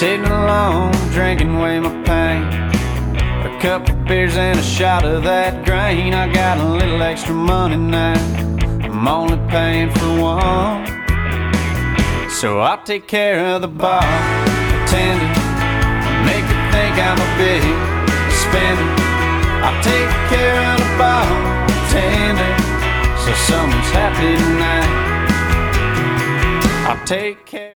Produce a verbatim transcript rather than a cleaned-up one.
Sitting alone, drinking away my pain. A couple beers and a shot of that grain. I got a little extra money now, I'm only paying for one. So I'll take care of the bartender, make her think I'm a big spender. I'll take care of the bartender, so someone's happy tonight. I'll take care.